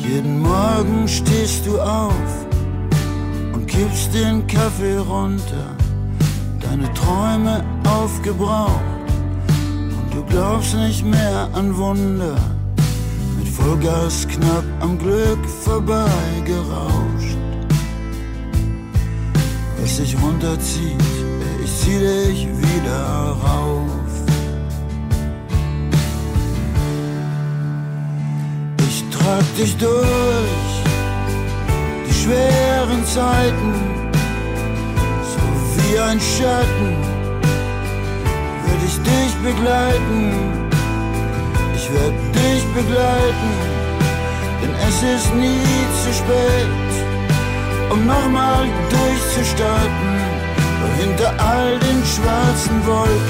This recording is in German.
Jeden Morgen stehst du auf und kippst den Kaffee runter, deine Träume aufgebraucht und du glaubst nicht mehr an Wunder. Mit Vollgas knapp am Glück vorbeigerauscht. Was dich runterzieht, ich zieh dich wieder rauf. Ich trag dich durch die schweren Zeiten, so wie ein Schatten werd ich dich begleiten. Ich werd dich begleiten, denn es ist nie zu spät, um nochmal durchzustarten. Weil hinter all den schwarzen Wolken